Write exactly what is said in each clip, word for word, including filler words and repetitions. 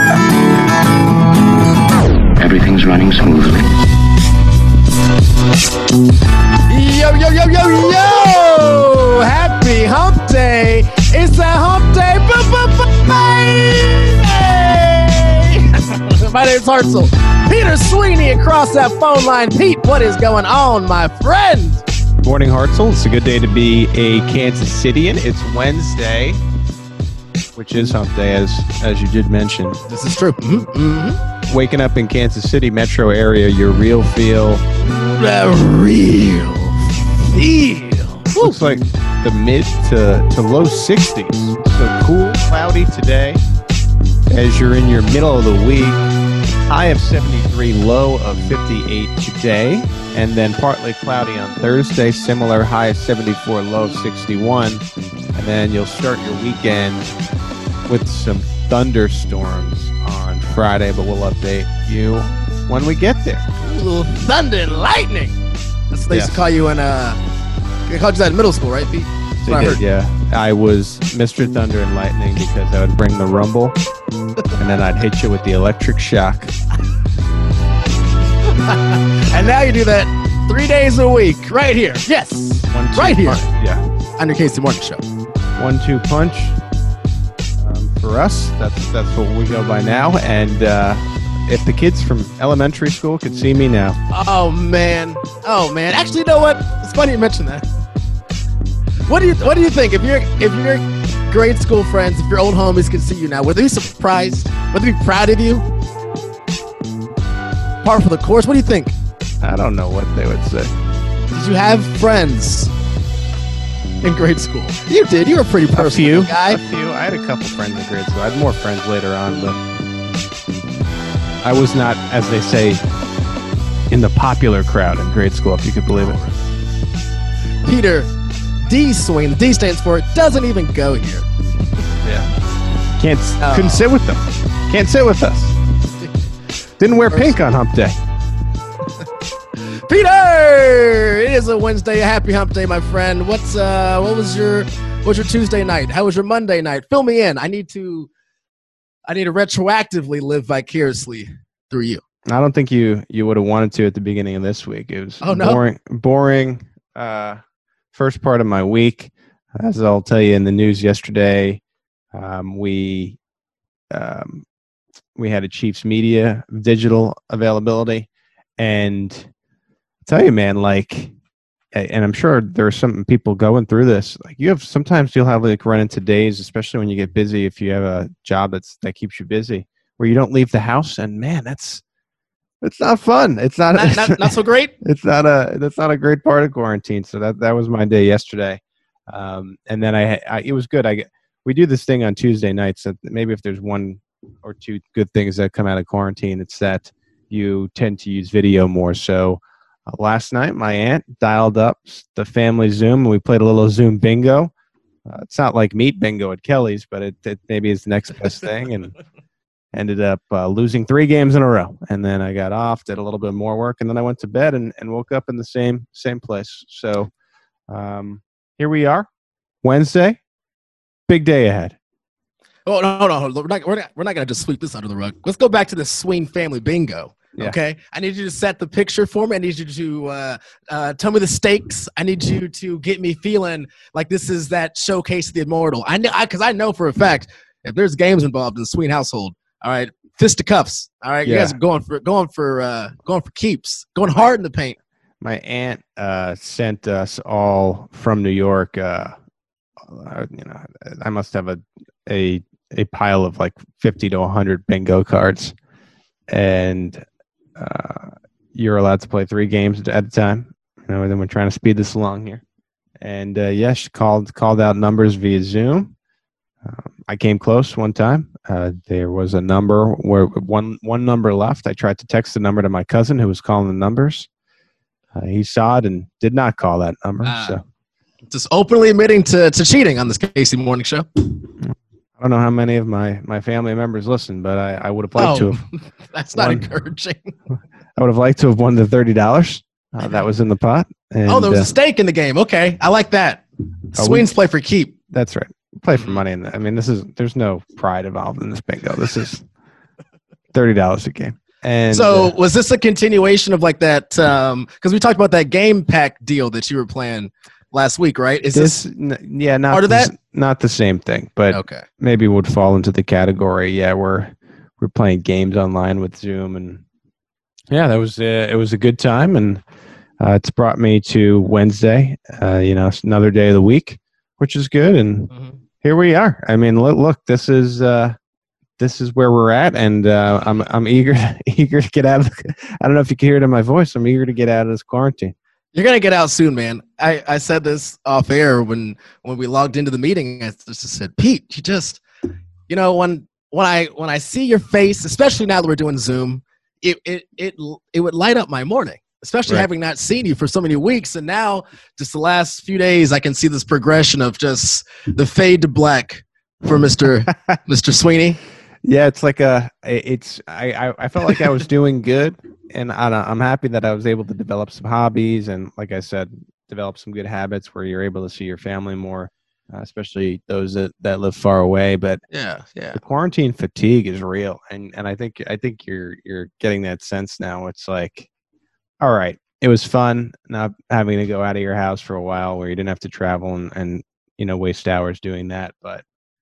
Everything's running smoothly. Yo, yo, yo, yo, yo! Happy hump day! It's a hump day! My name's Hartzell. Peter Sweeney across that phone line. Pete, what is going on, my friend? Morning, Hartzell. It's a good day to be a Kansas Cityan. It's Wednesday, which is hump day, as as you did mention. This is true. Mm-hmm. Waking up in Kansas City metro area, your real feel. The real feel. Looks like the mid to, to low sixties. So cool, cloudy today as you're in your middle of the week. High of seventy-three, low of fifty-eight today. And then partly cloudy on Thursday. Similar, high of seventy-four, low of sixty-one. And then you'll start your weekend with some thunderstorms on Friday, but we'll update you when we get there. A little thunder and lightning. That's what they used Yes. to call you in, uh, they called you that in middle school, right, Pete? That's They what I did, heard. yeah. I was Mister Thunder and Lightning because I would bring the rumble, and then I'd hit you with the electric shock. And now you do that three days a week, right here. Yes, One, two, right here punch. Yeah. on your Casey Morning Show. One two punch. Um, for us, that's that's what we go by now. And uh, if the kids from elementary school could see me now, Oh man, oh man. Actually, you know what? It's funny you mentioned that. What do you What do you think if your if your grade school friends, if your old homies could see you now, would they be surprised? Would they be proud of you? Par for the course. What do you think? I don't know what they would say. Did you have friends in grade school? You did. You were a pretty A personal few, guy. a few. I had a couple friends in grade school. I had more friends later on, but I was not, as they say, in the popular crowd in grade school, if you could believe it. Peter D. Swing. The D stands for doesn't even go here. Yeah. Can't Oh. couldn't sit with them. Can't sit with us. Didn't wear pink on hump day. Peter, it is a Wednesday, a happy hump day, my friend. What's uh, what was your, what was your Tuesday night? How was your Monday night? Fill me in. I need to, I need to retroactively live vicariously through you. I don't think you you would have wanted to at the beginning of this week. It was Oh, no? boring. Boring. Uh, first part of my week, as I'll tell you in the news yesterday, um, we um, we had a Chiefs media digital availability, and I tell you, man, like, and I'm sure there are some people going through this. Like, you have sometimes you'll have like run into days, especially when you get busy. If you have a job that's that keeps you busy, where you don't leave the house, and man, that's it's not fun. It's not. Not, not, not so great. It's not a. That's not a great part of quarantine. So that that was my day yesterday, um, and then I, I. It was good. I get. We do this thing on Tuesday nights. So maybe if there's one or two good things that come out of quarantine, it's that you tend to use video more. So uh, last night, my aunt dialed up the family Zoom, and we played a little Zoom bingo. Uh, it's not like meat bingo at Kelly's, but it, it maybe is the next best thing, and ended up uh, losing three games in a row. And then I got off, did a little bit more work, and then I went to bed and, and woke up in the same same place. So um, here we are, Wednesday, big day ahead. Oh no, no, we're not. We're not. We're not gonna just sweep this under the rug. Let's go back to the Swing family bingo. Yeah. Okay, I need you to set the picture for me. I need you to uh, uh, tell me the stakes. I need you to get me feeling like this is that showcase of the immortal. I know, because I, I know for a fact if there's games involved in the Swing household, all right, fisticuffs. All right, you Yeah. guys are going for going for uh, going for keeps, going hard in the paint. My aunt uh, sent us all from New York. Uh, uh, you know, I must have a a a pile of like fifty to one hundred bingo cards, and uh, you're allowed to play three games at a time. You know, and then we're trying to speed this along here. And uh, yeah, she called called out numbers via Zoom. Um, I came close one time. Uh, there was a number where one one number left. I tried to text the number to my cousin who was calling the numbers. Uh, he saw it and did not call that number. Ah. So Just openly admitting to, to cheating on this Casey Morning Show. I don't know how many of my, my family members listen, but I, I would have liked to Oh, have. that's not One. encouraging. I would have liked to have won the thirty dollars uh, that was in the pot. And, Oh, there was uh, a stake in the game. Okay, I like that. Oh, Swings play for keep. that's right. Play for money. In the, I mean, this is there's no pride involved in this bingo. This is thirty dollars a game. And so uh, was this a continuation of like that? Um, because we talked about that game pack deal that you were playing last week, right? Is this, this, n- yeah, not part of the, that? s- not the same thing, but okay? maybe would fall into the category. Yeah, we're we're playing games online with Zoom, and yeah, that was uh, it was a good time, and uh, it's brought me to Wednesday. Uh, you know, it's another day of the week, which is good, and Mm-hmm. here we are. I mean, look, look this is uh, this is where we're at, and uh, I'm I'm eager eager to get out of. The, I don't know if you can hear it in my voice. I'm eager to get out of this quarantine. You're gonna get out soon, man. I, I said this off air when when we logged into the meeting. I just said, Pete, you just, you know, when when I when I see your face, especially now that we're doing Zoom, it it it it would light up my morning. Especially Right. having not seen you for so many weeks, and now just the last few days, I can see this progression of just the fade to black for Mister Mister Sweeney. Yeah, it's like a. It's I, I. I felt like I was doing good, and I, I'm happy that I was able to develop some hobbies, and like I said, develop some good habits where you're able to see your family more, uh, especially those that, that live far away. But Yeah, yeah. the quarantine fatigue is real, and and I think I think you're you're getting that sense now. It's like, all right, it was fun not having to go out of your house for a while, where you didn't have to travel and and you know waste hours doing that. But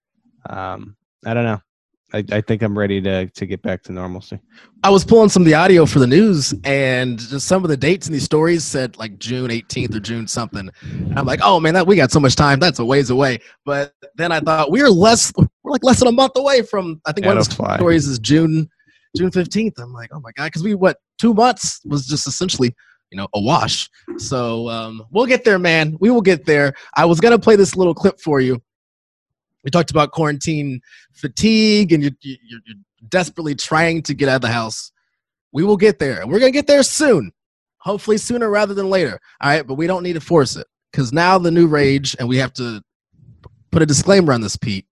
um, I don't know. I, I think I'm ready to to get back to normalcy. I was pulling some of the audio for the news, and just some of the dates in these stories said like June eighteenth or June something. And I'm like, oh man, that we got so much time. That's a ways away. But then I thought we're less, we're like less than a month away from. I think one of the That'll fly. stories is June, June fifteenth. I'm like, oh my god, because we what two months was just essentially, you know, a wash. So um, we'll get there, man. We will get there. I was gonna play this little clip for you. We talked about quarantine fatigue, and you're, you're, you're desperately trying to get out of the house. We will get there, and we're going to get there soon. Hopefully sooner rather than later. All right, but we don't need to force it, because now the new rage, and we have to put a disclaimer on this, Pete.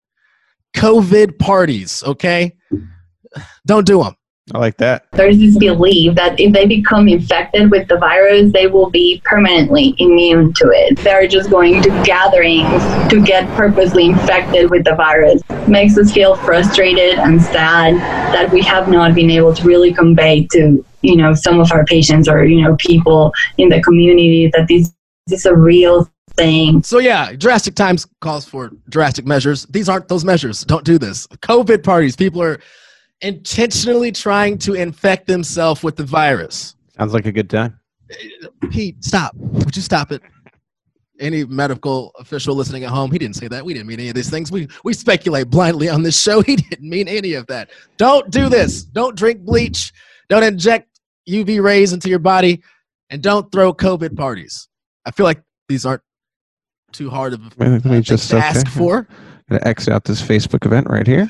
COVID parties, okay? Don't do them. I like that. There's this belief that if they become infected with the virus, they will be permanently immune to it. They're just going to gatherings to get purposely infected with the virus. Makes us feel frustrated and sad that we have not been able to really convey to, you know, some of our patients or, you know, people in the community that this, this is a real thing. So yeah, drastic times calls for drastic measures. These aren't those measures. Don't do this. COVID parties. People are intentionally trying to infect themselves with the virus. Sounds like a good time. Pete, stop. Would you stop it? Any medical official listening at home, he didn't say that. We didn't mean any of these things. We we speculate blindly on this show. He didn't mean any of that. Don't do this. Don't drink bleach. Don't inject U V rays into your body. And don't throw COVID parties. I feel like these aren't too hard of Let me- let me uh, just- things to ask okay. for. Gonna X out this Facebook event right here.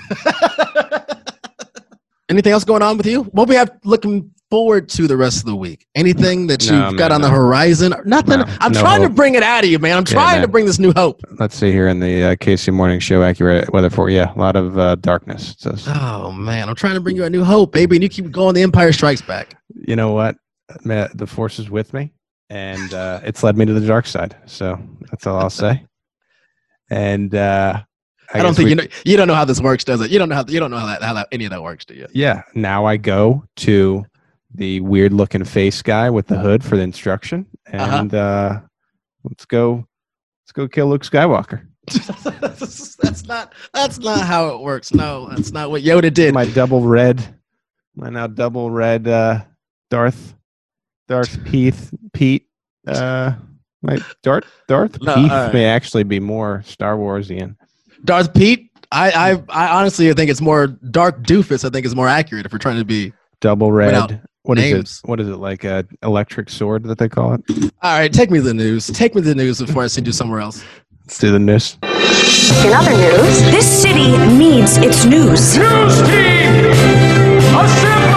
Anything else going on with you? What we have looking forward to the rest of the week? Anything that No, you've got man, on the no. horizon? Nothing. No, I'm no trying to hope. bring it out of you, man. I'm Yeah, trying man. to bring this new hope. Let's see here in the uh, K C Morning Show accurate weather for yeah, a lot of uh, darkness. So Oh man, I'm trying to bring you a new hope, baby, and you keep going. The Empire Strikes Back. you know what? Ma- The force is with me, and uh, it's led me to the dark side. So that's all I'll say. And uh, I, don't guess think we- you know. You don't know how this works, does it? You don't know how. You don't know how that. How that, any of that works, do you? Yeah. Now I go to the weird looking face guy with the hood for the instruction, and uh let's go. Let's go kill Luke Skywalker. that's not. That's not how it works. No, that's not what Yoda did. My double red, my now double red uh, Darth, Darth Heath Pete. Uh, my Darth Darth No, Heath all right. may actually be more Star Warsian. Darth Pete. I, I. I honestly think it's more Dark Doofus. I think is more accurate if we're trying to be. Double Without red. What is names. it? What is it like a electric sword that they call it? All right, take me to the news. Take me to the news before I send you somewhere else. Let's do the news. In other news, this city needs its news. News team, assemble!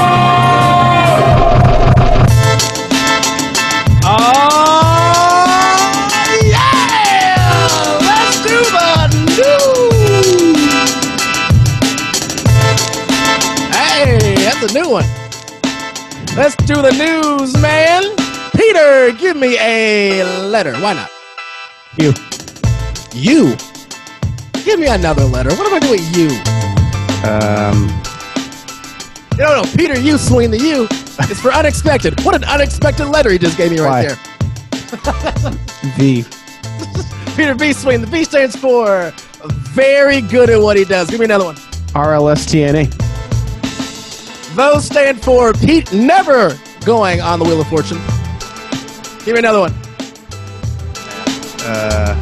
Oh, yeah! Let's do the news! Hey, that's a new one. Let's do the news, man. Peter, give me a letter. Why not? You. You. Give me another letter. What am I doing with you? Um. No, no, Peter U swinging the U is for unexpected. What an unexpected letter he just gave me right Why? there. V. Peter B swinging. The V stands for very good at what he does. Give me another one. R L S T N A. Those stand for Pete never going on the Wheel of Fortune. Give me another one. Uh,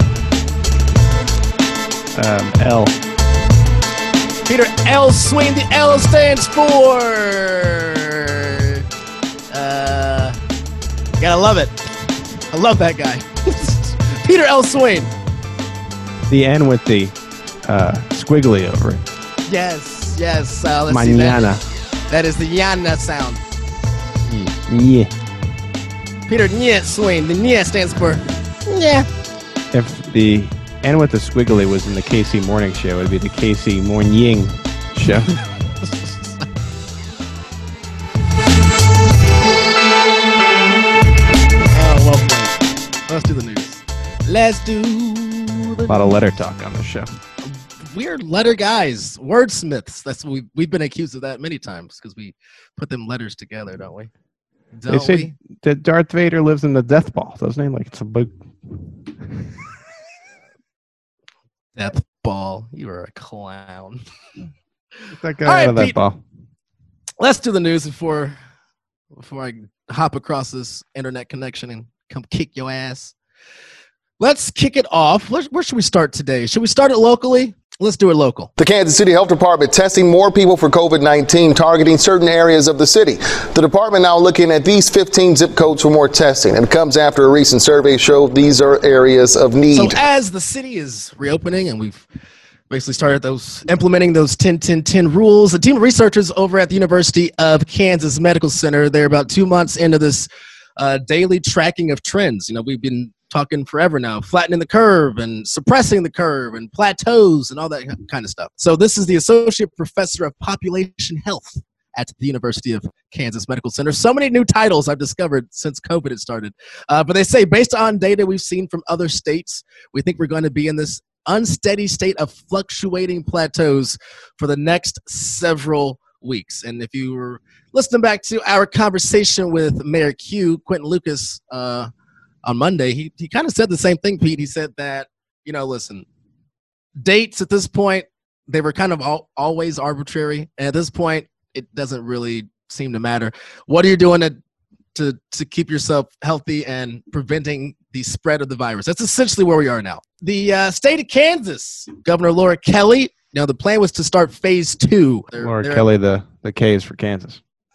um, L. Peter L swing. The L stands for. Uh, gotta love it. I love that guy. Peter L swing. The N with the uh, squiggly over it. Yes, yes. Uh, let's see that. Mañana. That is the Yana sound. Yeah. Peter Nye swing. The Nye stands for. Yeah. If the N with the squiggly was in the K C Morning Show, it would be the K C Morning Show. Oh, well played. Let's do the news. Let's do the A lot of news. letter talk on the show. We're letter guys, wordsmiths. That's what we we've been accused of that many times because we put them letters together, don't we? Don't They say we? that Darth Vader lives in the Death Ball, doesn't he? Like it's a big. Death ball. You are a clown. That guy All right, out of that Pete. ball. Let's do the news before before I hop across this internet connection and come kick your ass. Let's kick it off. Where, where should we start today? Should we start it locally? Let's do it local. The Kansas City Health Department testing more people for COVID nineteen, targeting certain areas of the city. The department now looking at these fifteen zip codes for more testing. And it comes after a recent survey showed these are areas of need. So as the city is reopening and we've basically started those implementing those ten ten ten rules, a team of researchers over at the University of Kansas Medical Center, they're about two months into this uh, daily tracking of trends. You know, we've been talking forever now, flattening the curve and suppressing the curve and plateaus and all that kind of stuff. So this is the Associate Professor of Population Health at the University of Kansas Medical Center. So many new titles I've discovered since COVID had started. Uh, but they say based on data we've seen from other states, we think we're going to be in this unsteady state of fluctuating plateaus for the next several weeks. And if you were listening back to our conversation with Mayor Q, Quentin Lucas, uh, on Monday, he, he kind of said the same thing, Pete. He said that, you know, listen, dates at this point, they were kind of all, always arbitrary. And at this point, it doesn't really seem to matter. What are you doing to, to, to keep yourself healthy and preventing the spread of the virus? That's essentially where we are now. The uh, state of Kansas, Governor Laura Kelly, you know, the plan was to start phase two. They're, Laura they're, Kelly, the, the K is for Kansas.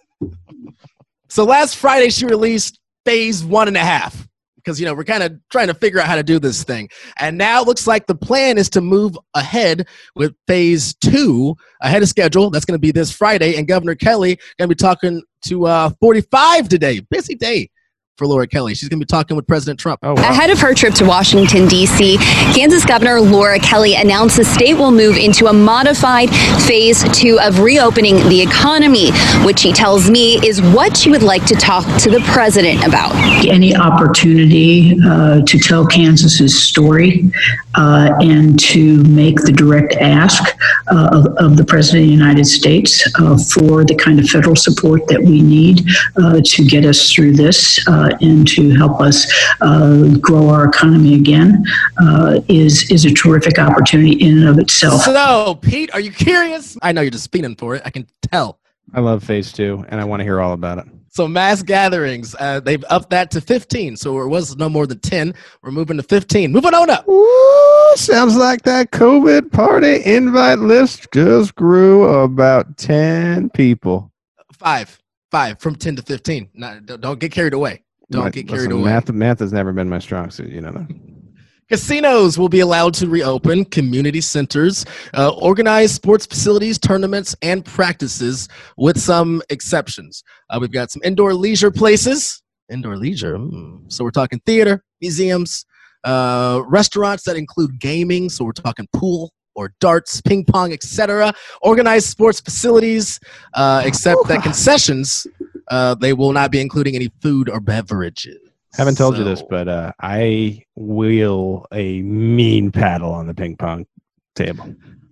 So last Friday, she released phase one and a half. Because, you know, we're kind of trying to figure out how to do this thing. And now it looks like the plan is to move ahead with phase two ahead of schedule. That's going to be this Friday. And Governor Kelly going to be talking to uh, forty-five today. Busy day for Laura Kelly. She's going to be talking with President Trump. Oh, wow. Ahead of her trip to Washington, D C, Kansas Governor Laura Kelly announced the state will move into a modified phase two of reopening the economy, which she tells me is what she would like to talk to the president about. Any opportunity uh, to tell Kansas's story uh, and to make the direct ask uh, of, of the President of the United States uh, for the kind of federal support that we need uh, to get us through this uh, and to help us uh, grow our economy again uh, is is a terrific opportunity in and of itself. So, Pete, are you curious? I know you're just speeding for it. I can tell. I love phase two, and I want to hear all about it. So mass gatherings, uh, they've upped that to fifteen. So it was no more than ten. We're moving to fifteen. Moving on up. Ooh, sounds like that COVID party invite list just grew about ten people. Five. Five from ten to fifteen. Not, don't, don't get carried away. Don't My- get carried listen, away. Math, math has never been my strong suit, you know that. Casinos will be allowed to reopen, community centers, uh, organized sports facilities, tournaments, and practices with some exceptions. Uh, we've got some indoor leisure places. Indoor leisure. Mm. So we're talking theater, museums, uh, restaurants that include gaming. So we're talking pool or darts, ping pong, et cetera. Organized sports facilities, uh, except that concessions, uh, they will not be including any food or beverages. Haven't told you this, So- but uh, I wheel a mean paddle on the ping pong table.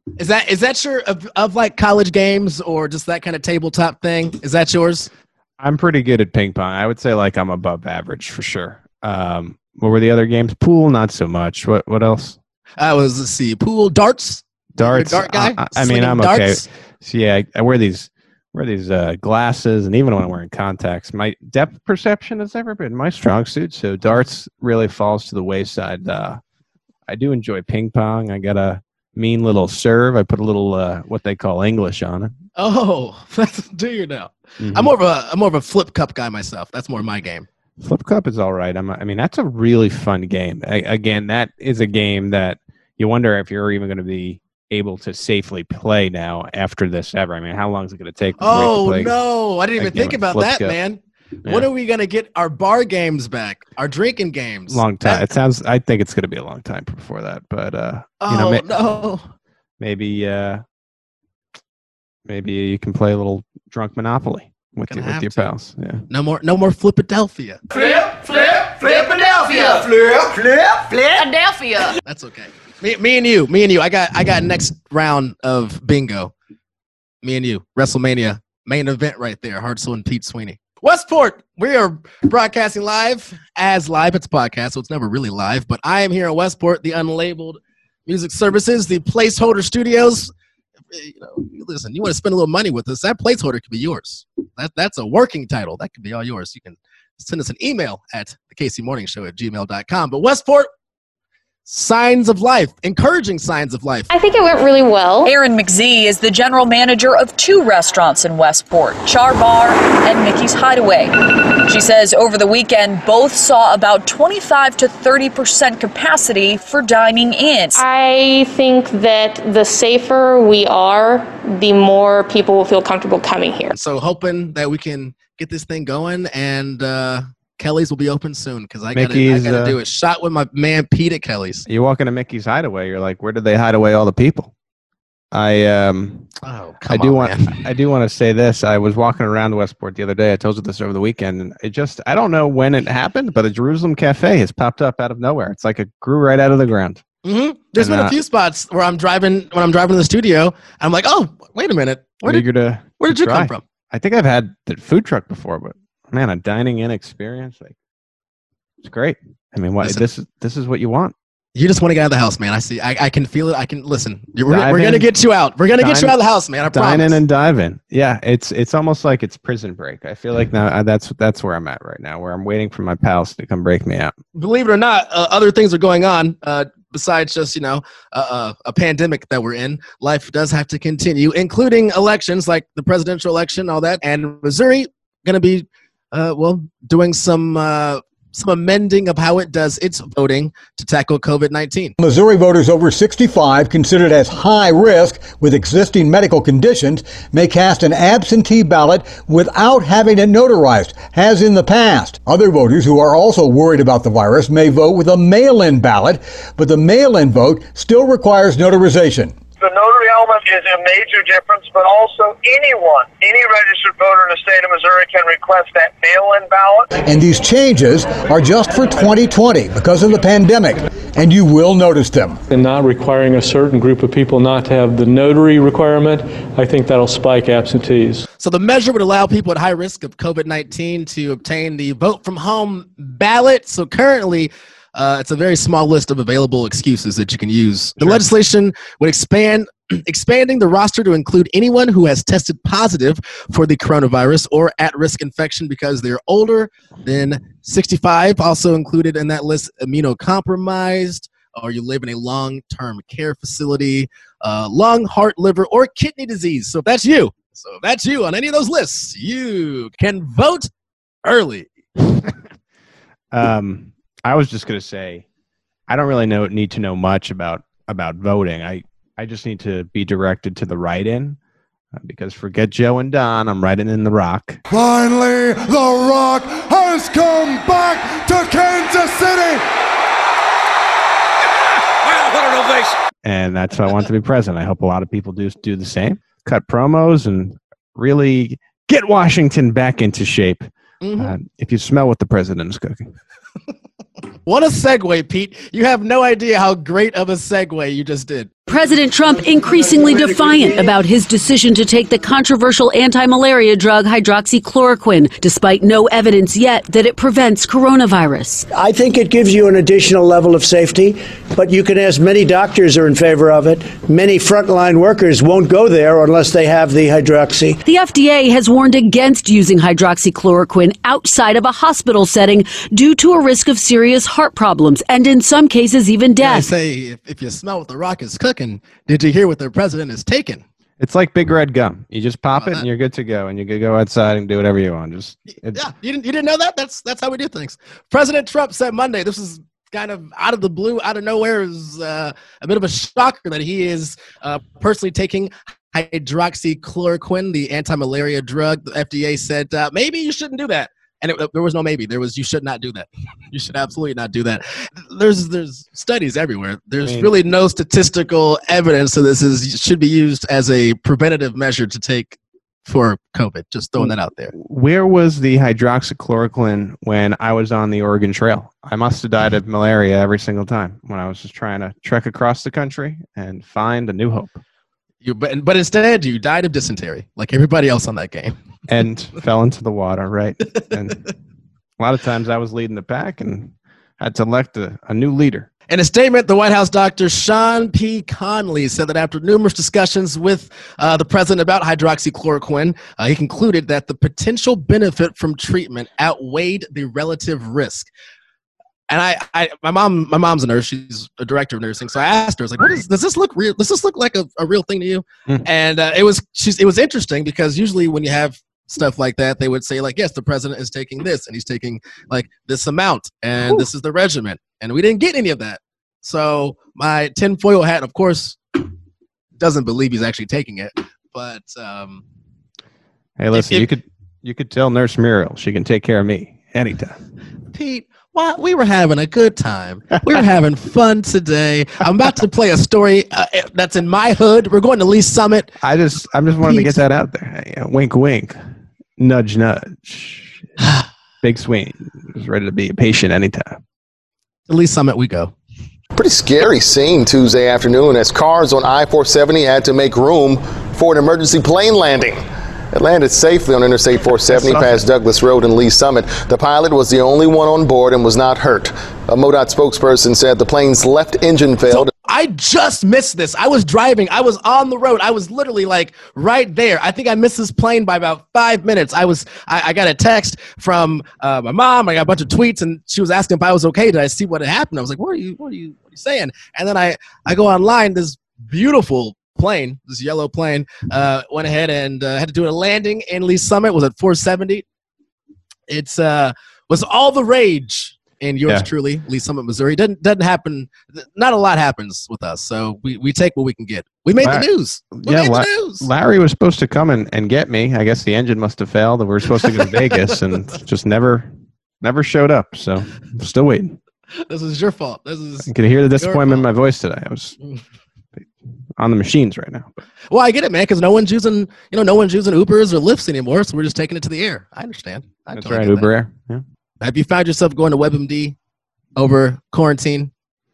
Is that is that your of, of like college games or just that kind of tabletop thing? Is that yours? I'm pretty good at ping pong. I would say like I'm above average for sure. Um, what were the other games? Pool, not so much. What what else? I was let's see, pool, darts. Darts. Dart guy. I, I mean, I'm darts? okay. So yeah, I, I wear these wear these uh, glasses, and even when I'm wearing contacts, my depth perception has never been my strong suit. So darts really falls to the wayside. Uh, I do enjoy ping pong. I got a mean little serve. I put a little uh, what they call English on it. Oh, do you know? Mm-hmm. I'm more of a I'm more of a flip cup guy myself. That's more my game. Flip cup is all right. I'm, I mean, that's a really fun game. I, again, that is a game that you wonder if you're even going to be able to safely play now after this ever. I mean, how long is it going to take? Oh to no, I didn't even think about that, cup. man. Yeah. When are we going to get our bar games back? Our drinking games? Long time. That, it sounds. I think it's going to be a long time before that. But uh, oh you know, may, no. Maybe uh, maybe you can play a little drunk Monopoly with your, with your to. pals. Yeah. No more. No more Flipadelphia. Flip, flip, Flipadelphia. Flip, flip, Flipadelphia. That's okay. Me, me and you, me and you. I got, I got next round of bingo. Me and you, WrestleMania main event right there. Hartzell and Pete Sweeney. Westport. We are broadcasting live as live. It's a podcast, so it's never really live. But I am here in Westport, the Unlabeled Music Services, the Placeholder Studios. You know, listen, you want to spend a little money with us? That placeholder could be yours. That that's a working title. That could be all yours. You can send us an email at the K C Morning Show at gmail dot com. But Westport. Signs of life, encouraging signs of life. I think it went really well. Erin McZee is the general manager of two restaurants in Westport, Char Bar and Mickey's Hideaway. She says over the weekend, both saw about twenty-five to thirty percent capacity for dining in. I think that the safer we are, the more people will feel comfortable coming here. So hoping that we can get this thing going and, uh, Kelly's will be open soon because I got to uh, do a shot with my man Pete at Kelly's. You walk into Mickey's Hideaway, you're like, where did they hide away all the people? I um, oh, I do on, want man. I do want to say this. I was walking around Westport the other day. I told you this over the weekend, and it just I don't know when it happened, but a Jerusalem Cafe has popped up out of nowhere. It's like it grew right out of the ground. Mm-hmm. There's and, been uh, a few spots where I'm driving when I'm driving to the studio. I'm like, oh, wait a minute, where did to, where did to you try. come from? I think I've had the food truck before, but man, a dining in experience like. It's great. I mean, what listen, this is this is what you want. You just want to get out of the house, man. I see. I, I can feel it. I can listen. We're, we're in, gonna get you out. We're gonna dine, get you out of the house, man. I dine promise. in and dive in. Yeah, it's it's almost like it's Prison Break. I feel like now that's that's where I'm at right now, where I'm waiting for my pals to come break me out. Believe it or not, uh, other things are going on uh, besides just you know uh, uh, a pandemic that we're in. Life does have to continue, including elections like the presidential election, all that. And Missouri gonna be uh, well doing some. Uh, some amending of how it does its voting to tackle COVID nineteen. Missouri voters over sixty-five considered as high risk with existing medical conditions may cast an absentee ballot without having it notarized, as in the past. Other voters who are also worried about the virus may vote with a mail-in ballot, but the mail-in vote still requires notarization. The notary element is a major difference, but also anyone, any registered voter in the state of Missouri can request that mail-in ballot. And these changes are just for twenty twenty because of the pandemic, and you will notice them. And not requiring a certain group of people not to have the notary requirement, I think that'll spike absentees. So the measure would allow people at high risk of COVID nineteen to obtain the vote from home ballot. So currently, Uh, it's a very small list of available excuses that you can use. The sure. legislation would expand, expanding the roster to include anyone who has tested positive for the coronavirus or at-risk infection because they're older than sixty-five. Also included in that list, immunocompromised, or you live in a long-term care facility, uh, lung, heart, liver, or kidney disease. So if that's you, so if that's you on any of those lists, you can vote early. um. I was just going to say, I don't really know need to know much about, about voting. I, I just need to be directed to the write-in uh, because forget Joe and Don, I'm writing in The Rock. Finally, The Rock has come back to Kansas City. Wow, what an ovation. And that's how I want to be president. I hope a lot of people do do the same. Cut promos and really get Washington back into shape. Mm-hmm. Uh, if you smell what the president is cooking. What a segue, Pete. You have no idea how great of a segue you just did. President Trump increasingly defiant about his decision to take the controversial anti-malaria drug hydroxychloroquine, despite no evidence yet that it prevents coronavirus. I think it gives you an additional level of safety, but you can ask many doctors are in favor of it. Many frontline workers won't go there unless they have the hydroxy. The F D A has warned against using hydroxychloroquine outside of a hospital setting due to a risk of serious heart problems and in some cases even death. I say if, if you smell what the rock is cooking, did you hear what the president is taking? It's like big red gum. You just pop it and you're good to go, and you can go outside and do whatever you want. Just yeah, you didn't you didn't know that? That's that's how we do things. President Trump said Monday, this is kind of out of the blue, out of nowhere, is uh, a bit of a shocker that he is uh, personally taking hydroxychloroquine, the anti-malaria drug. The F D A said uh, maybe you shouldn't do that. And it, there was no maybe. There was you should not do that. You should absolutely not do that. There's there's studies everywhere. There's I mean, really no statistical evidence that this is should be used as a preventative measure to take for COVID. Just throwing that out there. Where was the hydroxychloroquine when I was on the Oregon Trail? I must have died of malaria every single time when I was just trying to trek across the country and find a new hope. You, but, but instead, you died of dysentery, like everybody else on that game. And fell into the water, right? And a lot of times I was leading the pack and had to elect a, a new leader. In a statement, the White House doctor Sean P. Conley said that after numerous discussions with uh, the president about hydroxychloroquine, uh, he concluded that the potential benefit from treatment outweighed the relative risk. And I, I, my mom, my mom's a nurse. She's a director of nursing. So I asked her, I was like, "What is? Does this look real? Does this look like a, a real thing to you?" Mm. And uh, it was, she's, it was interesting because usually when you have stuff like that, they would say like, "Yes, the president is taking this, and he's taking like this amount, and Ooh. This is the regimen." And we didn't get any of that. So my tinfoil hat, of course, doesn't believe he's actually taking it. But um, hey, listen, if, you could, you could tell Nurse Muriel she can take care of me anytime. Pete. Well, we were having a good time. We were having fun today. I'm about to play a story uh, that's in my hood. We're going to Lee's Summit. I just, I'm just wanting Pete. to get that out there. Yeah, wink, wink, nudge, nudge. Big swing. Just ready to be a patient anytime. To Lee's Summit we go. Pretty scary scene Tuesday afternoon as cars on I four seventy had to make room for an emergency plane landing. It landed safely on Interstate four seventy past Douglas Road in Lee's Summit. The pilot was the only one on board and was not hurt. A MoDOT spokesperson said the plane's left engine failed. So I just missed this. I was driving. I was on the road. I was literally like right there. I think I missed this plane by about five minutes. I was. I, I got a text from uh, my mom. I got a bunch of tweets, and she was asking if I was okay. Did I see what had happened? I was like, "What are you? What are you? What are you saying?" And then I I go online. This beautiful plane, this yellow plane, uh, went ahead and uh, had to do a landing in Lee's Summit. Was at four seventy. It's uh, was all the rage in yours yeah. truly, Lee's Summit, Missouri. Doesn't doesn't happen. Not a lot happens with us, so we, we take what we can get. We made La- the news. We yeah, made La- the news. Larry was supposed to come and, and get me. I guess the engine must have failed, and we were supposed to go to Vegas, and just never never showed up. So I'm still waiting. This is your fault. This is. I can hear the disappointment in my voice today. I was on the machines right now. Well, I get it, man, because no one's using, you know, no one's using Ubers or Lyfts anymore, so we're just taking it to the air. I understand. I That's totally right, Uber Air. Yeah. Have you found yourself going to WebMD over quarantine?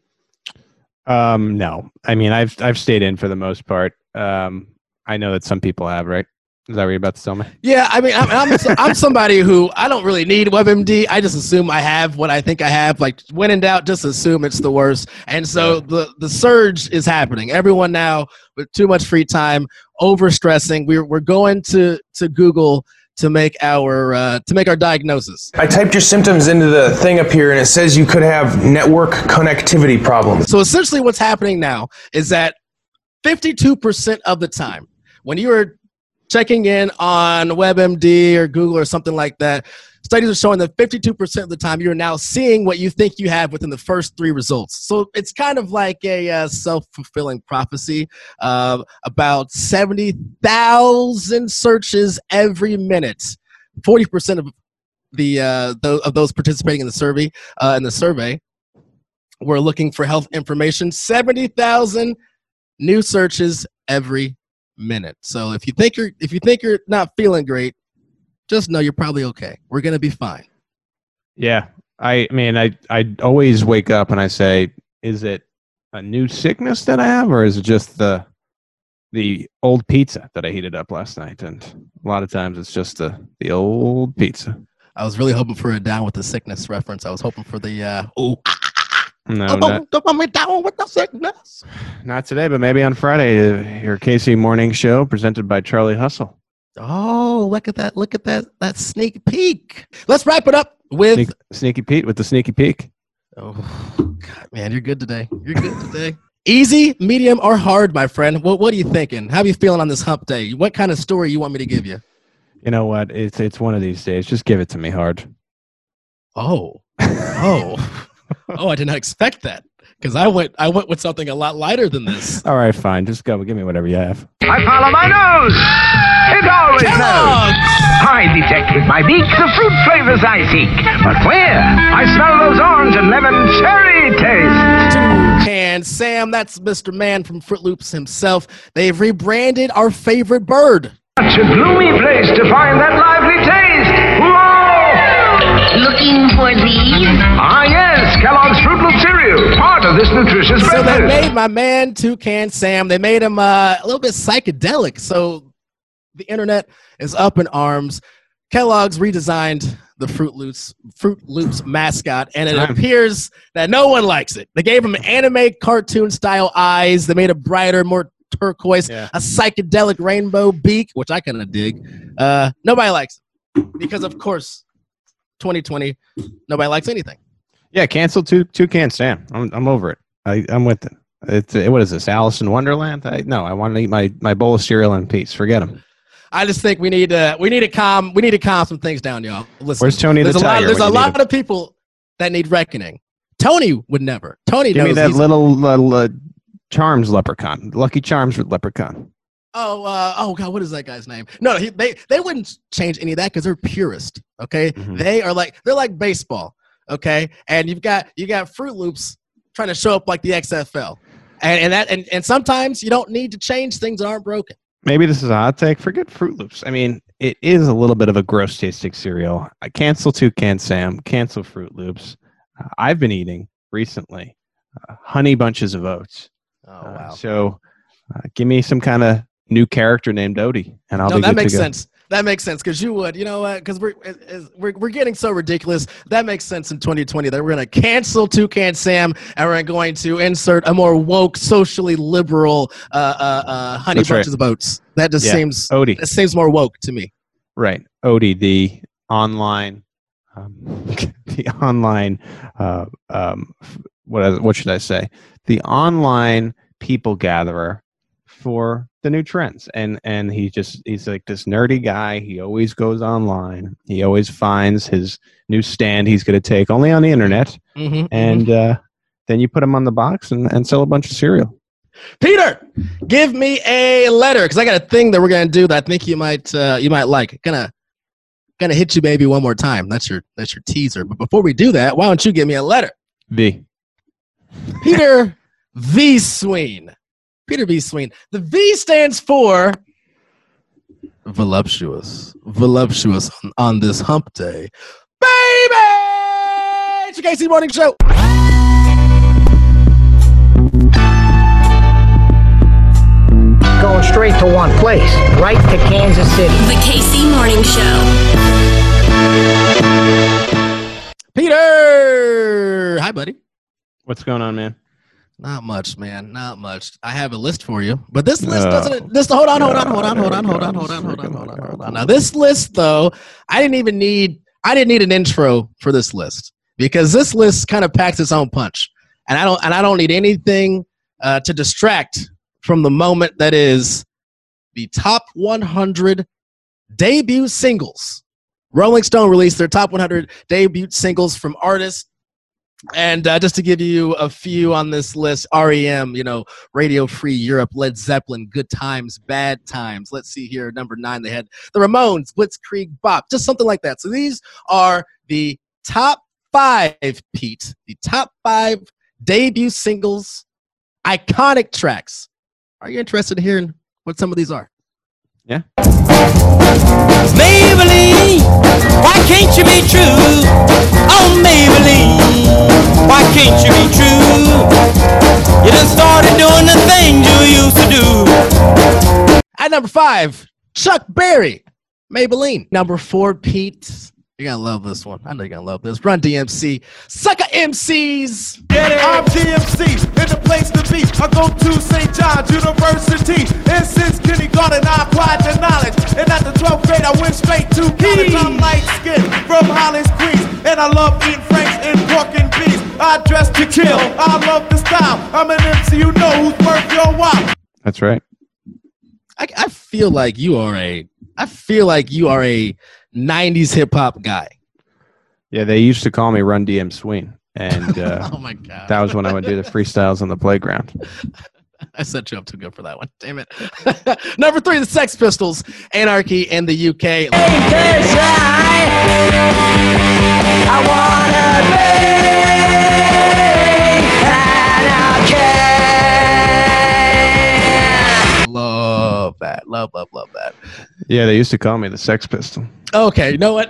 Um, no. I mean, I've I've stayed in for the most part. Um, I know that some people have, right? Is that what you're about to tell me? Yeah, I mean, I'm I'm, I'm somebody who I don't really need WebMD. I just assume I have what I think I have. Like, when in doubt, just assume it's the worst. And so the the surge is happening. Everyone now with too much free time, overstressing. We're we're going to to Google to make our uh, to make our diagnosis. I typed your symptoms into the thing up here, and it says you could have network connectivity problems. So essentially, what's happening now is that fifty-two percent of the time, when you are checking in on WebMD or Google or something like that, studies are showing that fifty-two percent of the time you're now seeing what you think you have within the first three results. So it's kind of like a uh, self-fulfilling prophecy. Uh, about seventy thousand searches every minute. forty percent of the uh, th- of those participating in the survey uh, in the survey were looking for health information. seventy thousand new searches every minute. So if you think you're if you think you're not feeling great, just know you're probably okay. We're gonna be fine. Yeah, I mean, I I always wake up and I say, is it a new sickness that I have, or is it just the the old pizza that I heated up last night? And a lot of times it's just the the old pizza. I was really hoping for a down with the sickness reference. I was hoping for the uh, oh. No, oh, not, don't want me down with the sickness. not today, but maybe on Friday. Uh, your K C Morning Show presented by Charlie Hustle. Oh, look at that! Look at that! That sneak peek. Let's wrap it up with Sneak, Sneaky Pete with the sneaky peek. Oh, God, man, you're good today. You're good today. Easy, medium, or hard, my friend? What What are you thinking? How are you feeling on this hump day? What kind of story you want me to give you? You know what? It's it's one of these days. Just give it to me hard. Oh, oh, oh! I did not expect that because I went I went with something a lot lighter than this. All right, fine. Just go. Give me whatever you have. I follow my nose. It always knows. I detect with my beak the fruit flavors I seek. But where? I smell those orange and lemon cherry tastes. Toucan Sam, that's Mister Man from Fruit Loops himself. They've rebranded our favorite bird. Such a gloomy place to find that lively taste. Whoa! Looking for these? Ah, yes, Kellogg's Fruit Loop cereal, part of this nutritious So breakfast. they made my man Toucan Sam. They made him uh, a little bit psychedelic. So the internet is up in arms. Kellogg's redesigned the Fruit Loops Fruit Loops mascot, and it Time. appears that no one likes it. They gave him anime cartoon style eyes. They made a brighter, more turquoise, Yeah. a psychedelic rainbow beak, which I kind of dig. Uh, nobody likes it because, of course, twenty twenty, nobody likes anything. Yeah, cancel two Toucan Sam. I'm I'm over it. I, I'm with it. It's uh, what is this? Alice in Wonderland? I, no, I want to eat my, my bowl of cereal in peace. Forget him. I just think we need to we need to calm we need to calm some things down, y'all. Listen, Where's Tony the there's a lot, Tiger There's when a you need lot him? of people that need reckoning. Tony would never. Tony Give knows me that he's- little uh, uh, Charms leprechaun. Lucky Charms leprechaun. Oh, uh, oh God, what is that guy's name? No, he, they they wouldn't change any of that because they're purist. Okay, Mhm. they are like they're like baseball. Okay, and you've got you got Fruit Loops trying to show up like the X F L, and and that and, and sometimes you don't need to change things that aren't broken. Maybe this is a hot take. Forget Fruit Loops. I mean, it is a little bit of a gross tasting cereal. I cancel Toucan Sam. Cancel Fruit Loops. Uh, I've been eating recently uh, Honey Bunches of Oats. Oh Uh, wow, so uh, give me some kind of new character named Odie, and I'll no, be that good makes to go. sense. That makes sense because you would, you know what? Because we're, it- it's- we're we're getting so ridiculous. That makes sense in twenty twenty that we're going to cancel Toucan Sam and we're going to insert a more woke, socially liberal uh, uh, uh, Honey That's right. Bunches of Oats. That just Yeah, seems Odie. It seems more woke to me. Right. Odie, the online, um, the online, uh, um, f- what, what should I say? The online people gatherer for the new trends. And, and he just, he's like this nerdy guy. He always goes online. He always finds his new stand he's going to take only on the internet. Mm-hmm, And, uh, then you put him on the box and, and sell a bunch of cereal. Peter, give me a letter because I got a thing that we're gonna do that I think you might uh, you might like. Gonna gonna hit you maybe one more time. That's your that's your teaser. But before we do that, why don't you give me a letter? V. Peter V. Sween. Peter V. Sween. The V stands for voluptuous. Voluptuous on, on this hump day. Baby! It's your K C Morning Show. Going straight to one place, right to Kansas City. The K C Morning Show. Peter! Hi, buddy. What's going on, man? Not much, man. Not much. I have a list for you, but this list No. doesn't. This hold on, hold on, hold on, hold on, hold on, hold on, hold on, hold on, hold on. Now, this list, though, I didn't even need. I didn't need an intro for this list because this list kind of packs its own punch, and I don't. And I don't need anything uh, to distract from the moment that is the top one hundred debut singles. Rolling Stone released their top one hundred debut singles from artists. And uh, just to give you a few on this list, R E M, you know, Radio Free Europe, Led Zeppelin, Good Times, Bad Times. Let's see here, number nine, they had the Ramones, Blitzkrieg Bop, just something like that. So these are the top five, Pete, the top five debut singles, iconic tracks. Are you interested in hearing what some of these are? Yeah. Maybelline, why can't you be true? Oh, Maybelline, why can't you be true? You done started doing the things you used to do. At number five, Chuck Berry, Maybelline. Number four, Pete. You're going to love this one. I know you're going to love this. Run D M C. Sucker M Cs. I'm D M C, in the place to be. I go to Saint John's University. And since kindergarten, I acquired the knowledge. And at the twelfth grade, I went straight to college. I'm light skinned from Hollis, Queens. And I love eating franks and pork and beef. I dress to kill. I love the style. I'm an M C, you know who's worth your while. That's right. I, I feel like you are a, I feel like you are a nineties hip hop guy. Yeah, they used to call me Run D M Sween. And uh, oh my God. That was when I would do the freestyles on the playground. I set you up too good for that one. Damn it. Number three, the Sex Pistols, Anarchy in the U K. I wanna be anarchy. Love that. Love, love, love that. Yeah, they used to call me the Sex Pistol. Okay, you know what?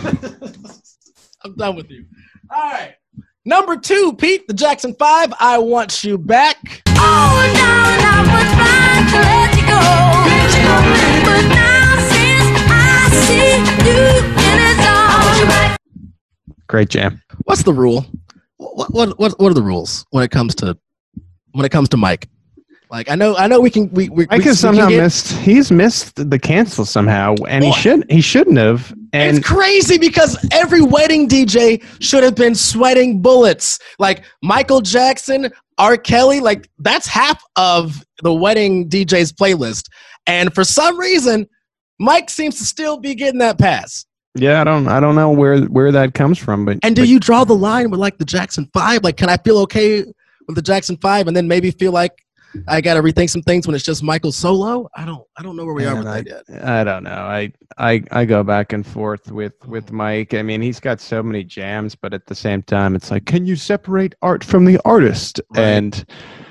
I'm done with you. All right. Number two, Pete, the Jackson Five, I Want You Back. Oh, now I was fine to let you go. Let you go. But now since I see you in his arms. Great jam. What's the rule? What, what what what are the rules when it comes to when it comes to Mike? Like I know I know we can we we Mike we, has we somehow can get, missed. He's missed the cancel somehow, and he Boy. should he shouldn't have. And it's crazy because every wedding D J should have been sweating bullets. Like Michael Jackson, R. Kelly, like that's half of the wedding D J's playlist. And for some reason, Mike seems to still be getting that pass. yeah, I don't I don't know where where that comes from, but And do but you draw the line with like the Jackson Five? Like, can I feel okay with the Jackson Five and then maybe feel like I got to rethink some things when it's just Michael solo? I don't I don't know where we are with I, that yet. I don't know. I, I I go back and forth with with Mike. I mean, he's got so many jams, but at the same time, it's like, can you separate art from the artist? Right. And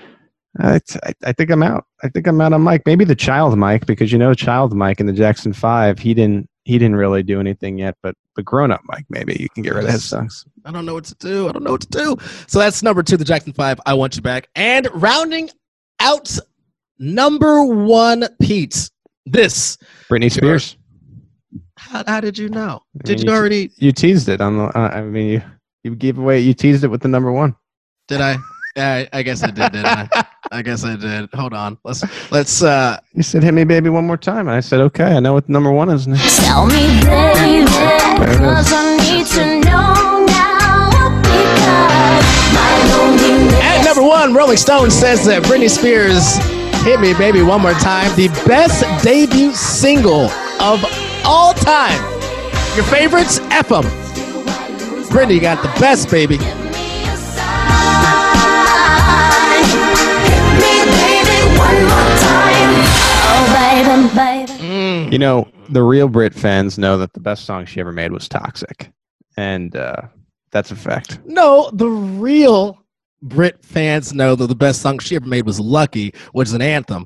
I, I I think I'm out. I think I'm out on Mike. Maybe the child Mike, because you know, child Mike in the Jackson Five, he didn't he didn't really do anything yet. But the grown up Mike, maybe you can get rid of his songs. I don't know what to do. I don't know what to do. So that's number two, the Jackson Five, I Want You Back. And rounding out number one, Pete, this. Britney Spears. How, how did you know? I Did mean, you already? te- you teased it on the. Uh, I mean, you you gave away. You teased it with the number one. Did I? Yeah, I, I guess I did, didn't I? I guess I did. Hold on. Let's let's. uh You said, "Hit me, baby, one more time," and I said, "Okay, I know what number one is now." Tell me, baby, cause I need to know now. Because my loneliness. At number one, Rolling Stone says that Britney Spears' "Hit Me, Baby, One More Time," the best debut single of all time. Your favorites? F them. Britney got the best, baby. You know, the real Brit fans know that the best song she ever made was "Toxic," and uh, that's a fact. No, the real Brit fans know that the best song she ever made was "Lucky," which is an anthem.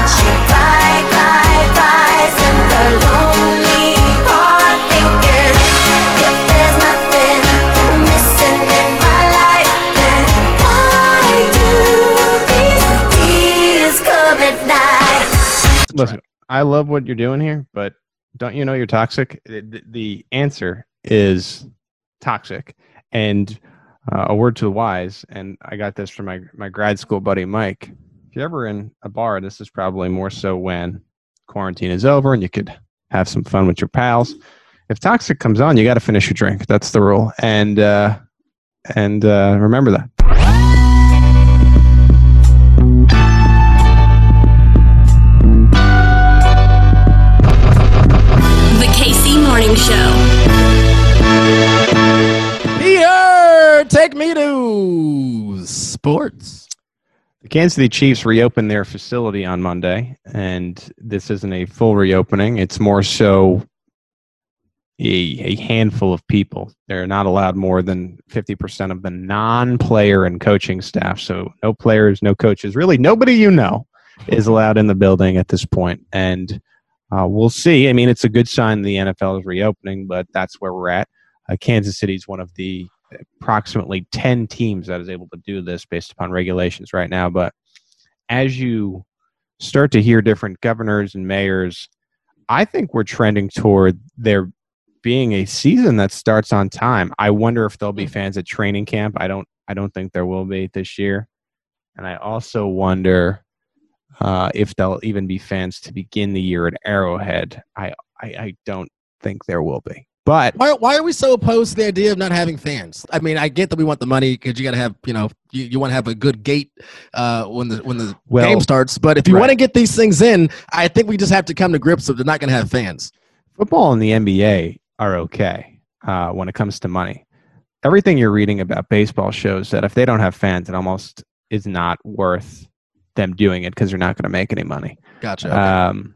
Listen, I love what you're doing here, but don't you know you're toxic? The, the answer is toxic. And uh, a word to the wise, and I got this from my, my grad school buddy, Mike. If you're ever in a bar, this is probably more so when quarantine is over and you could have some fun with your pals. If toxic comes on, you got to finish your drink. That's the rule. And, uh, and uh, remember that. Morning Show. Here, take me to sports. The Kansas City Chiefs reopened their facility on Monday, and this isn't a full reopening. It's more so a, a handful of people. They're not allowed more than fifty percent of the non-player and coaching staff. So no players, no coaches, really nobody you know is allowed in the building at this point. And Uh, we'll see. I mean, it's a good sign the N F L is reopening, but that's where we're at. Uh, Kansas City is one of the approximately ten teams that is able to do this based upon regulations right now. But as you start to hear different governors and mayors, I think we're trending toward there being a season that starts on time. I wonder if there'll be fans at training camp. I don't I don't think there will be this year. And I also wonder uh, if there'll even be fans to begin the year at Arrowhead. I, I, I don't think there will be. But why, why are we so opposed to the idea of not having fans? I mean, I get that we want the money because you got to have, you know, you, you want to have a good gate uh, when the when the Well, game starts. But if you right. want to get these things in, I think we just have to come to grips with they're not going to have fans. Football and the N B A are okay uh, when it comes to money. Everything you're reading about baseball shows that if they don't have fans, it almost is not worth them doing it because they're not going to make any money. Gotcha. Okay. Um,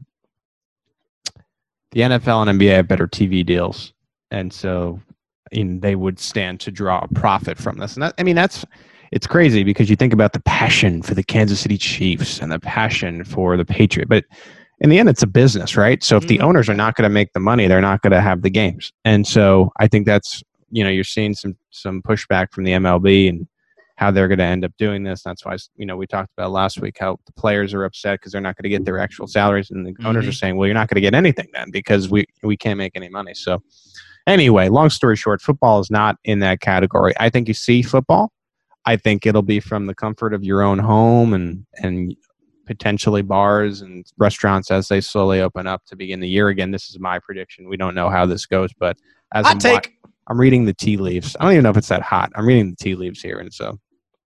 the N F L and N B A have better T V deals. And so you know, they would stand to draw a profit from this. And that, I mean, that's, it's crazy because you think about the passion for the Kansas City Chiefs and the passion for the Patriot, but in the end, it's a business, right? So if mm-hmm. the owners are not going to make the money, they're not going to have the games. And so I think that's, you know, you're seeing some, some pushback from the M L B and how they're going to end up doing this. That's why, you know, we talked about last week how the players are upset because they're not going to get their actual salaries. And the mm-hmm. owners are saying, well, you're not going to get anything then because we, we can't make any money. So anyway, long story short, football is not in that category. I think you see football. I think it'll be from the comfort of your own home and, and potentially bars and restaurants as they slowly open up to begin the year again. This is my prediction. We don't know how this goes, but as Hot I'm, take. wa- I'm reading the tea leaves. I don't even know if it's that hot. I'm reading the tea leaves here. And so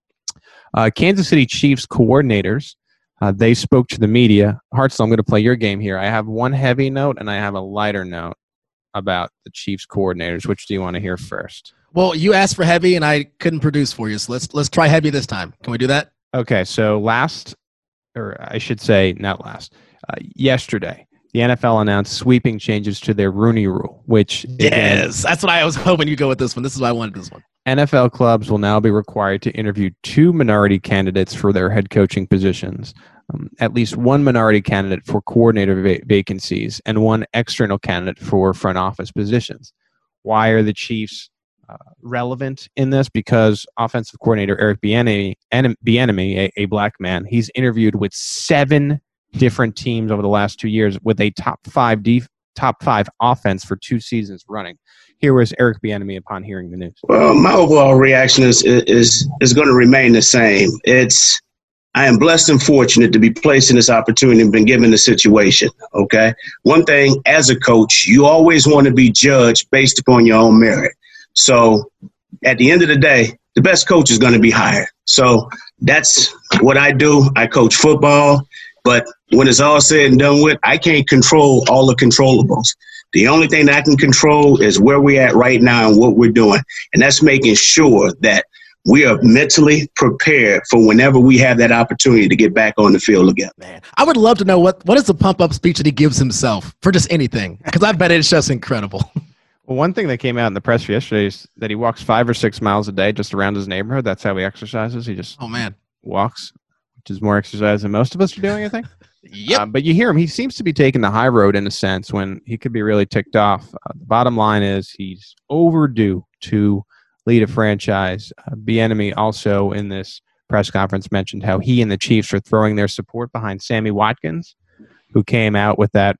uh, Kansas City Chiefs coordinators, uh, they spoke to the media. Hartzell, I'm going to play your game here. I have one heavy note and I have a lighter note about the Chiefs coordinators. Which do you want to hear first? Well, you asked for heavy and I couldn't produce for you. So let's let's try heavy this time. Can we do that? Okay, so last, or I should say not last, uh, yesterday, the N F L announced sweeping changes to their Rooney Rule, which Yes, again, that's what I was hoping you'd go with this one. This is why I wanted this one. N F L clubs will now be required to interview two minority candidates for their head coaching positions, um, at least one minority candidate for coordinator va- vacancies, and one external candidate for front office positions. Why are the Chiefs uh, relevant in this? Because offensive coordinator Eric Bieniemy, Bieniemy a, a black man, he's interviewed with seven different teams over the last two years with a top five def- top five offense for two seasons running. Here was Eric Bieniemy upon hearing the news. Well, my overall reaction is is is going to remain the same. It's I am blessed and fortunate to be placed in this opportunity and been given the situation. Okay, one thing as a coach, you always want to be judged based upon your own merit. So, at the end of the day, the best coach is going to be hired. So that's what I do. I coach football, but when it's all said and done with, I can't control all the controllables. The only thing that I can control is where we're at right now and what we're doing. And that's making sure that we are mentally prepared for whenever we have that opportunity to get back on the field again. Man, I would love to know what, what is the pump-up speech that he gives himself for just anything, because I bet it's just incredible. Well, one thing that came out in the press yesterday is that he walks five or six miles a day just around his neighborhood. That's how he exercises. He just oh man walks, which is more exercise than most of us are doing, I think. Yep. Uh, but you hear him. He seems to be taking the high road in a sense when he could be really ticked off. Uh, the bottom line is he's overdue to lead a franchise. Uh, Bieniemy also in this press conference mentioned how he and the Chiefs are throwing their support behind Sammy Watkins, who came out with that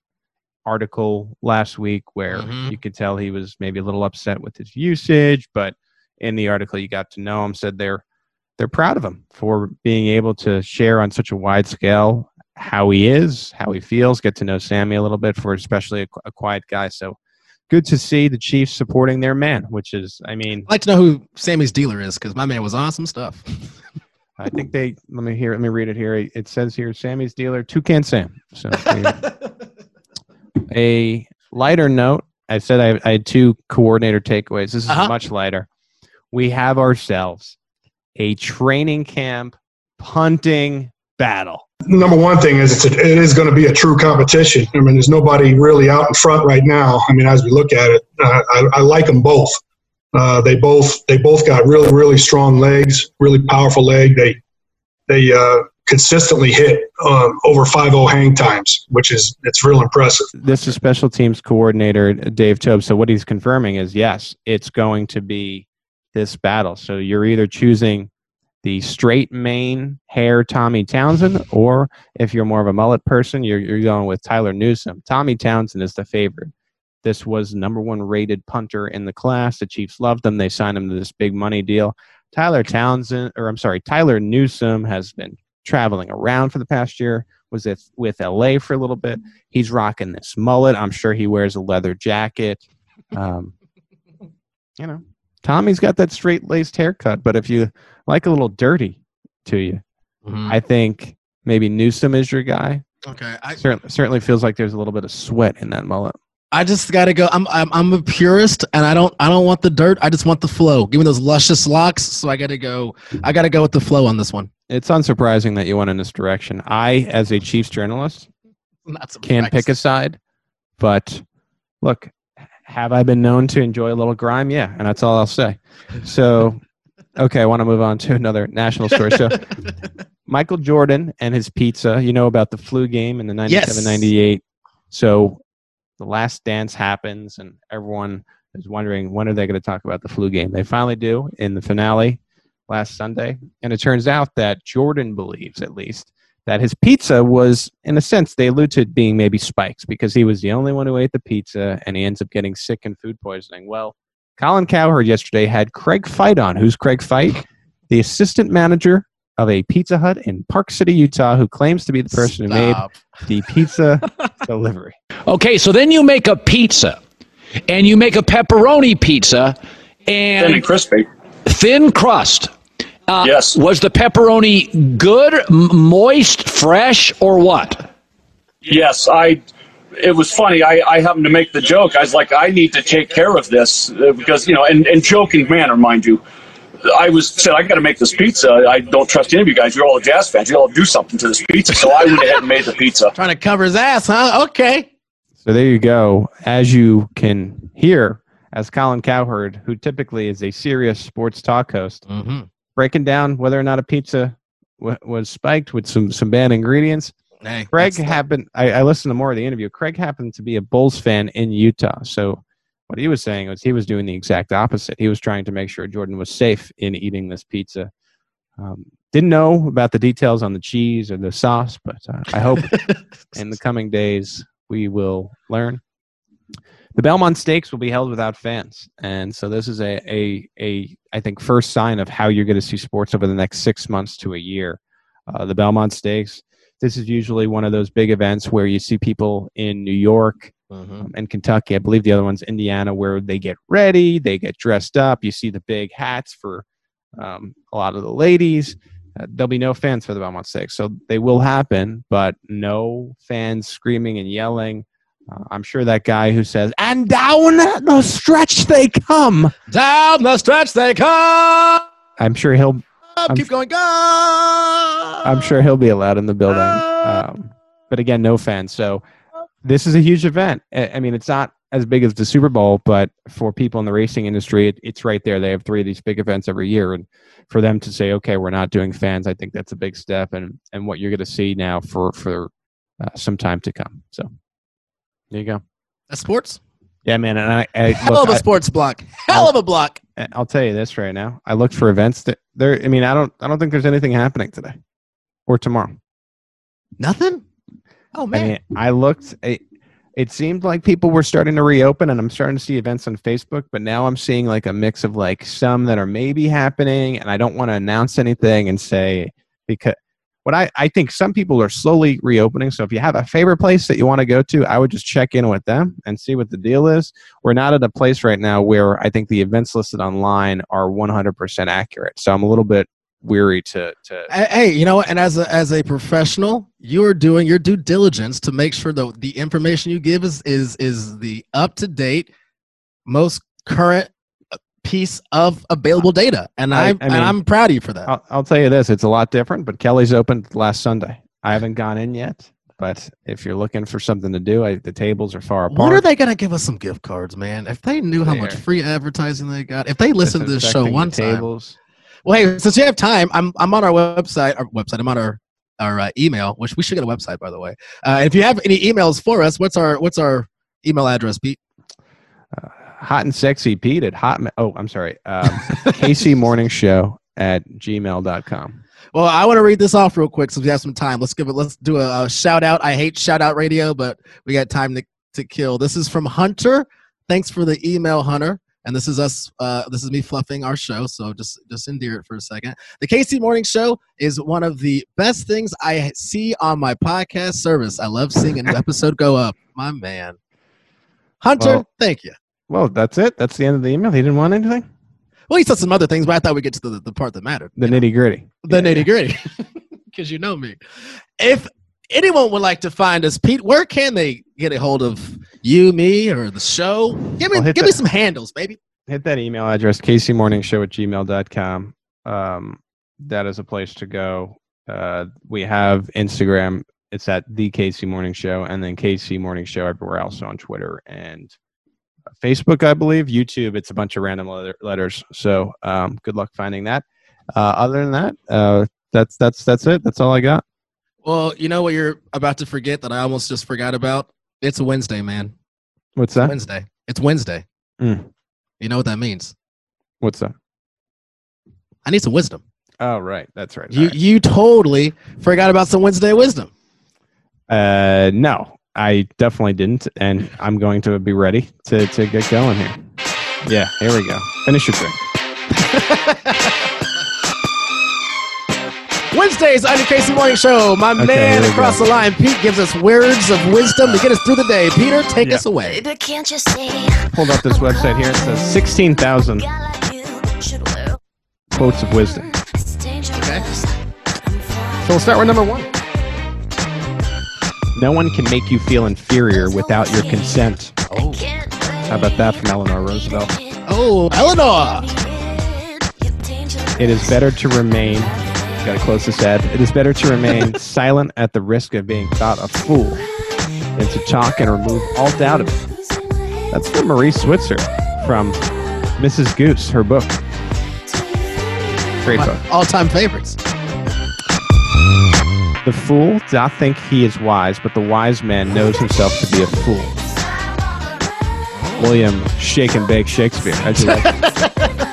article last week where mm-hmm. you could tell he was maybe a little upset with his usage, but in the article you got to know him, said they're they're proud of him for being able to share on such a wide scale how he is, how he feels, get to know Sammy a little bit, for especially a, a quiet guy. So good to see the Chiefs supporting their man, which is, I mean, I'd like to know who Sammy's dealer is, because my man was awesome stuff. I think they, let me hear, let me read it here. It says here, Sammy's dealer, Toucan Sam. So a lighter note, I said I, I had two coordinator takeaways. This is uh-huh. much lighter. We have ourselves a training camp punting battle. Number one thing is it's a, it is going to be a true competition. I mean, there's nobody really out in front right now. I mean, as we look at it, uh, I, I like them both. Uh, they both they both got really really strong legs, really powerful leg. They they uh, consistently hit um, over five oh hang times, which is it's real impressive. This is special teams coordinator Dave Toub. So what he's confirming is yes, it's going to be this battle. So you're either choosing the straight mane hair Tommy Townsend, or if you're more of a mullet person, you're, you're going with Tyler Newsome. Tommy Townsend is the favorite. This was number one rated punter in the class. The Chiefs loved him. They signed him to this big money deal. Tyler Townsend, or I'm sorry, Tyler Newsome has been traveling around for the past year, was with, with L A for a little bit. He's rocking this mullet. I'm sure he wears a leather jacket. Um, you know, Tommy's got that straight-laced haircut, but if you like a little dirty to you, mm-hmm. I think maybe Newsome is your guy. Okay. I, certainly, certainly feels like there's a little bit of sweat in that mullet. I just gotta go. I'm I'm I'm a purist, and I don't I don't want the dirt. I just want the flow. Give me those luscious locks. So I gotta go. I gotta go with the flow on this one. It's unsurprising that you went in this direction. I, as a Chiefs journalist, can pick a side, but look, have I been known to enjoy a little grime? Yeah, and that's all I'll say. So, okay, I want to move on to another national story. So, Michael Jordan and his pizza. You know about the flu game in the ninety-seven ninety-eight. So. The Last Dance happens, and everyone is wondering when are they going to talk about the flu game. They finally do in the finale last Sunday, and it turns out that Jordan believes, at least, that his pizza was, in a sense, they allude to it being maybe spikes because he was the only one who ate the pizza, and he ends up getting sick and food poisoning. Well, Colin Cowherd yesterday had Craig Fite on. Who's Craig Fite? The assistant manager of a Pizza Hut in Park City, Utah, who claims to be the person Stop. who made the pizza delivery. Okay, so then you make a pizza, and you make a pepperoni pizza, and thin and crispy, thin crust. Uh, yes. Was the pepperoni good, m- moist, fresh, or what? Yes, I. It was funny. I, I happened to make the joke. I was like, I need to take care of this uh, because you know, in, in joking manner, mind you. I was said I got to make this pizza. I don't trust any of you guys. You're all Jazz fans. You all do something to this pizza. So I went ahead and made the pizza. Trying to cover his ass, huh? Okay. So there you go. As you can hear, as Colin Cowherd, who typically is a serious sports talk host, mm-hmm. breaking down whether or not a pizza w- was spiked with some, some bad ingredients. Hey, Craig happened, I, I listened to more of the interview. Craig happened to be a Bulls fan in Utah. So what he was saying was he was doing the exact opposite. He was trying to make sure Jordan was safe in eating this pizza. Um, didn't know about the details on the cheese or the sauce, but uh, I hope in the coming days we will learn. The Belmont Stakes will be held without fans, and so this is a, a, a I think, first sign of how you're going to see sports over the next six months to a year. Uh, the Belmont Stakes, this is usually one of those big events where you see people in New York, Mm-hmm. Um, and Kentucky. I believe the other one's Indiana, where they get ready, they get dressed up. You see the big hats for um, a lot of the ladies. Uh, there'll be no fans for the Belmont Stakes, so they will happen, but no fans screaming and yelling. Uh, I'm sure that guy who says, "And down the stretch they come, down the stretch they come." I'm sure he'll I'm, keep going. Go. I'm sure he'll be allowed in the building, um, but again, no fans. So. This is a huge event. I mean, it's not as big as the Super Bowl, but for people in the racing industry, it, it's right there. They have three of these big events every year. And for them to say, okay, we're not doing fans, I think that's a big step and, and what you're going to see now for, for uh, some time to come. So there you go. That's sports? Yeah, man. And I, I Hell look, of a sports I, block. Hell I'll, of a block. I'll tell you this right now. I looked for events that there. I mean, I don't, I don't think there's anything happening today or tomorrow. Nothing? Oh, man. I mean, I looked, it, it seemed like people were starting to reopen, and I'm starting to see events on Facebook, but now I'm seeing like a mix of like some that are maybe happening, and I don't want to announce anything and say, because what I, I think some people are slowly reopening. So if you have a favorite place that you want to go to, I would just check in with them and see what the deal is. We're not at a place right now where I think the events listed online are one hundred percent accurate. So I'm a little bit weary to to hey, you know what, and as a as a professional, you're doing your due diligence to make sure that the information you give is is is the up to date, most current piece of available data, and I, I, I mean, and I'm proud of you for that. I'll, I'll tell you this, it's a lot different, but Kelly's opened last Sunday. I haven't gone in yet, but if you're looking for something to do, I, the tables are far apart. When are they going to give us some gift cards, man? If they knew how much free advertising they got, if they listened to this show one time. Tables. Well, hey, since you have time, I'm I'm on our website. Our website. I'm on our our uh, email, which we should get a website, by the way. Uh, if you have any emails for us, what's our what's our email address, Pete? Uh, hot and sexy Pete at hot. Oh, I'm sorry. Um, K C Morning Show at gmail dot com. Well, I want to read this off real quick since we have some time. Let's give it. Let's do a, a shout out. I hate shout out radio, but we got time to, to kill. This is from Hunter. Thanks for the email, Hunter. And this is us. Uh, this is me fluffing our show. So just just endear it for a second. The K C Morning Show is one of the best things I see on my podcast service. I love seeing an episode go up. My man, Hunter. Well, thank you. Well, that's it. That's the end of the email. He didn't want anything. Well, he said some other things, but I thought we'd get to the, the part that mattered. The nitty gritty. The yeah, nitty gritty. Because you know me. If anyone would like to find us, Pete, where can they get a hold of you, me, or the show? Give me Well, hit give that- me some handles, baby. Hit that email address, K C Morning Show at gmail dot com. Um, that is a place to go. Uh, we have Instagram. It's at the K C Morning Show, and then K C Morning Show everywhere else on Twitter and Facebook, I believe. YouTube, it's a bunch of random letter- letters. So um, good luck finding that. Uh, other than that, uh, that's that's that's it. That's all I got. Well, you know what you're about to forget that I almost just forgot about? It's a Wednesday, man. What's that? Wednesday. It's Wednesday. Mm. You know what that means? What's that? I need some wisdom. Oh, right. That's right. You you totally forgot about some Wednesday wisdom. Uh, no, I definitely didn't, and I'm going to be ready to, to get going here. Yeah, here we go. Finish your drink. Wednesdays on your K C Morning Show. My Okay, man here we across go. the line, Pete, gives us words of wisdom to get us through the day. Peter, take Yeah. us away. Baby, can't you see? Pulled up this website here. It says sixteen thousand quotes of wisdom. Okay. So we'll start with number one. No one can make you feel inferior without your consent. Oh. How about that from Eleanor Roosevelt? Oh, Eleanor. It is better to remain, gotta close this ad. It is better to remain silent at the risk of being thought a fool than to talk and remove all doubt of it. That's from Marie Switzer from Missus Goose, her book. Great My book. all-time favorites. The fool doth think he is wise, but the wise man knows himself to be a fool. William Shake and Bake Shakespeare. How'd you like it?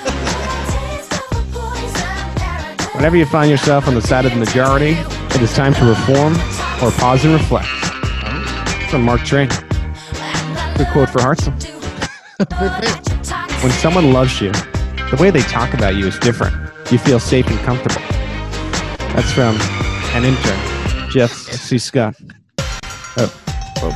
Whenever you find yourself on the side of the majority, it is time to reform or pause and reflect. From Mark Twain. Good quote for Hartzell. When someone loves you, the way they talk about you is different. You feel safe and comfortable. That's from an intern, Jeff C. Scott. Oh, oh.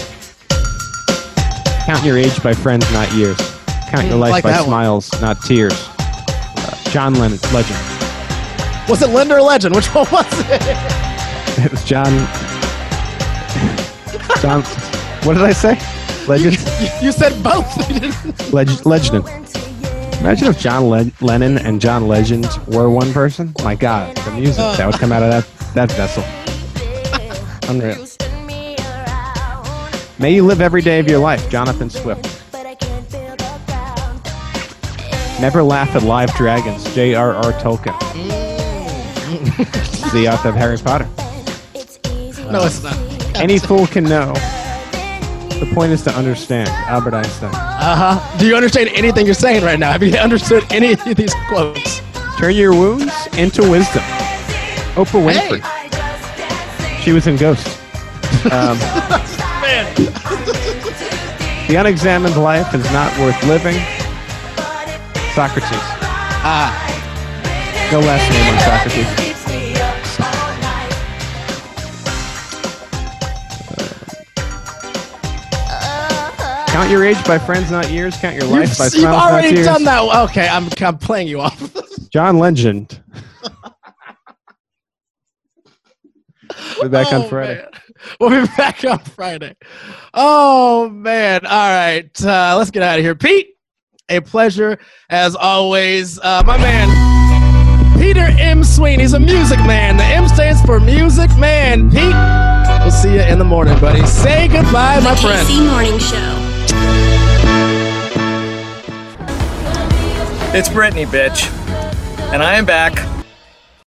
Count your age by friends, not years. Count your life Like by that one. smiles, not tears. Uh, John Lennon, legend. Was it Linda or Legend? Which one was it? It was John. John. What did I say? Legend. You, you said both. Legend. Legend. Imagine if John Le- Lennon and John Legend were one person. My God, the music that would come out of that that vessel. Unreal. May you live every day of your life, Jonathan Swift. Never laugh at live dragons, J R R. Tolkien. The author of Harry Potter. No, it's not. Any fool can know. The point is to understand. Albert Einstein. Uh-huh. Do you understand anything you're saying right now? Have you understood any of these quotes? Turn your wounds into wisdom. Oprah Winfrey. She was in Ghost. Um, Man. the unexamined life is not worth living. Socrates. Ah. No last name on Socrates. Count your age by friends, not years. Count your life You've, by you've smiles, not already tears. done that. Okay, I'm, I'm playing you off. John Legend. We'll be back on Oh, Friday. man. We'll be back on Friday. Oh, man. All right. Uh, let's get out of here. Pete, a pleasure as always. Uh, my man, Peter M. Sweeney. He's a music man. The M stands for Music Man. Pete, we'll see you in the morning, buddy. Say goodbye, my friend. K C Morning Show. It's Brittany, bitch. And I am back